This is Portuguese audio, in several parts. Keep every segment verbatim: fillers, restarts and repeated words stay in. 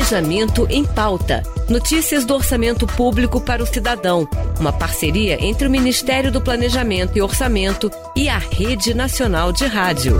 Planejamento em Pauta. Notícias do orçamento público para o cidadão. Uma parceria entre o Ministério do Planejamento e Orçamento e a Rede Nacional de Rádio.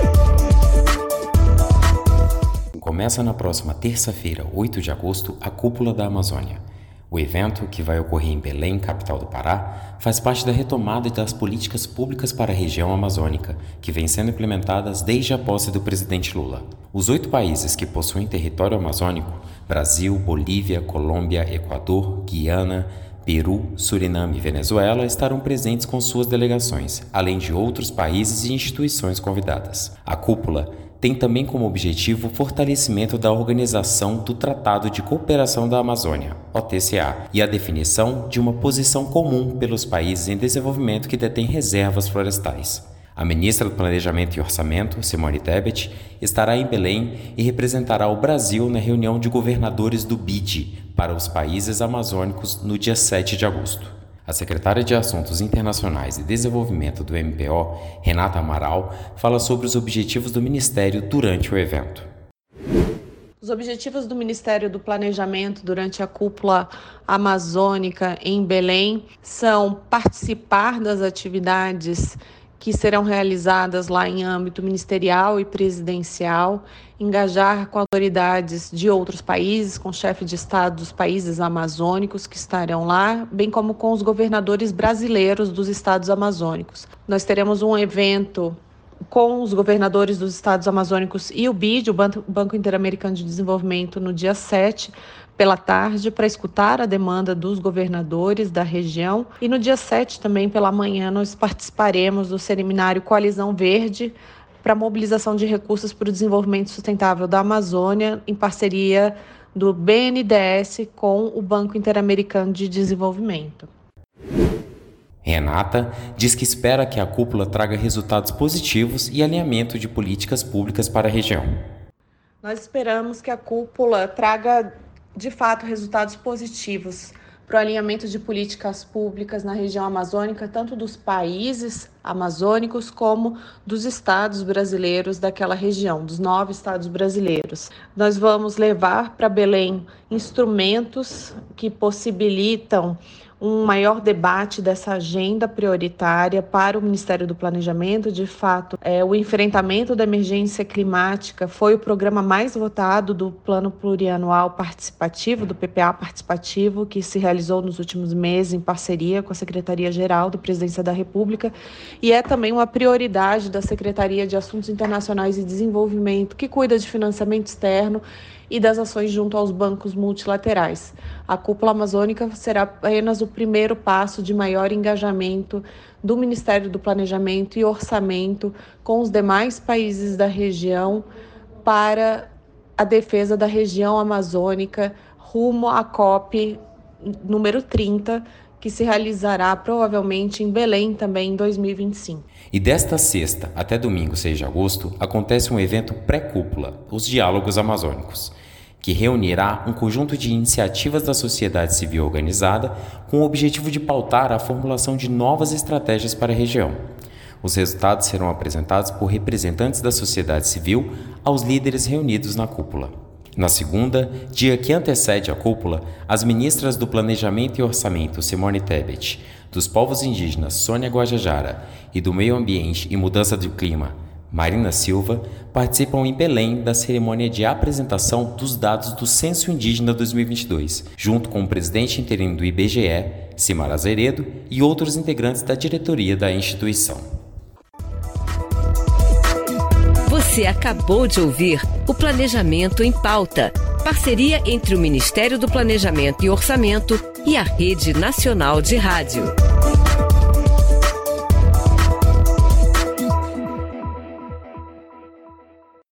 Começa na próxima terça-feira, oito de agosto, a Cúpula da Amazônia. O evento, que vai ocorrer em Belém, capital do Pará, faz parte da retomada das políticas públicas para a região amazônica, que vem sendo implementadas desde a posse do presidente Lula. Os oito países que possuem território amazônico, Brasil, Bolívia, Colômbia, Equador, Guiana, Peru, Suriname e Venezuela, estarão presentes com suas delegações, além de outros países e instituições convidadas. A cúpula tem também como objetivo o fortalecimento da Organização do Tratado de Cooperação da Amazônia, O T C A, e a definição de uma posição comum pelos países em desenvolvimento que detêm reservas florestais. A ministra do Planejamento e Orçamento, Simone Tebet, estará em Belém e representará o Brasil na reunião de governadores do B I D para os países amazônicos no dia sete de agosto. A secretária de Assuntos Internacionais e Desenvolvimento do M P O, Renata Amaral, fala sobre os objetivos do Ministério durante o evento. Os objetivos do Ministério do Planejamento durante a Cúpula Amazônica em Belém são participar das atividades que serão realizadas lá em âmbito ministerial e presidencial, engajar com autoridades de outros países, com chefes de Estado dos países amazônicos que estarão lá, bem como com os governadores brasileiros dos estados amazônicos. Nós teremos um evento com os governadores dos estados amazônicos e o B I D, o Banco Interamericano de Desenvolvimento, no dia sete, pela tarde, para escutar a demanda dos governadores da região. E no dia sete, também pela manhã, nós participaremos do seminário Coalizão Verde para mobilização de recursos para o desenvolvimento sustentável da Amazônia, em parceria do B N D E S com o Banco Interamericano de Desenvolvimento. Renata diz que espera que a cúpula traga resultados positivos e alinhamento de políticas públicas para a região. Nós esperamos que a cúpula traga, de fato, resultados positivos para o alinhamento de políticas públicas na região amazônica, tanto dos países amazônicos como dos estados brasileiros daquela região, dos nove estados brasileiros. Nós vamos levar para Belém instrumentos que possibilitam um maior debate dessa agenda prioritária para o Ministério do Planejamento. De fato, é, o enfrentamento da emergência climática foi o programa mais votado do Plano Plurianual Participativo, do P P A Participativo, que se realizou nos últimos meses em parceria com a Secretaria-Geral da Presidência da República, e é também uma prioridade da Secretaria de Assuntos Internacionais e Desenvolvimento, que cuida de financiamento externo e das ações junto aos bancos multilaterais. A Cúpula Amazônica será apenas o primeiro passo de maior engajamento do Ministério do Planejamento e Orçamento com os demais países da região para a defesa da região amazônica rumo à COP número trinta, que se realizará provavelmente em Belém também em dois mil e vinte e cinco. E desta sexta até domingo, seis de agosto, acontece um evento pré-cúpula, os Diálogos Amazônicos, que reunirá um conjunto de iniciativas da sociedade civil organizada com o objetivo de pautar a formulação de novas estratégias para a região. Os resultados serão apresentados por representantes da sociedade civil aos líderes reunidos na cúpula. Na segunda, dia que antecede a cúpula, as ministras do Planejamento e Orçamento, Simone Tebet, dos povos indígenas, Sônia Guajajara, e do Meio Ambiente e Mudança do Clima, Marina Silva, participam em Belém da cerimônia de apresentação dos dados do Censo Indígena dois mil e vinte e dois, junto com o presidente interino do I B G E, Simar Azeredo, e outros integrantes da diretoria da instituição. Você acabou de ouvir o Planejamento em Pauta, parceria entre o Ministério do Planejamento e Orçamento e a Rede Nacional de Rádio.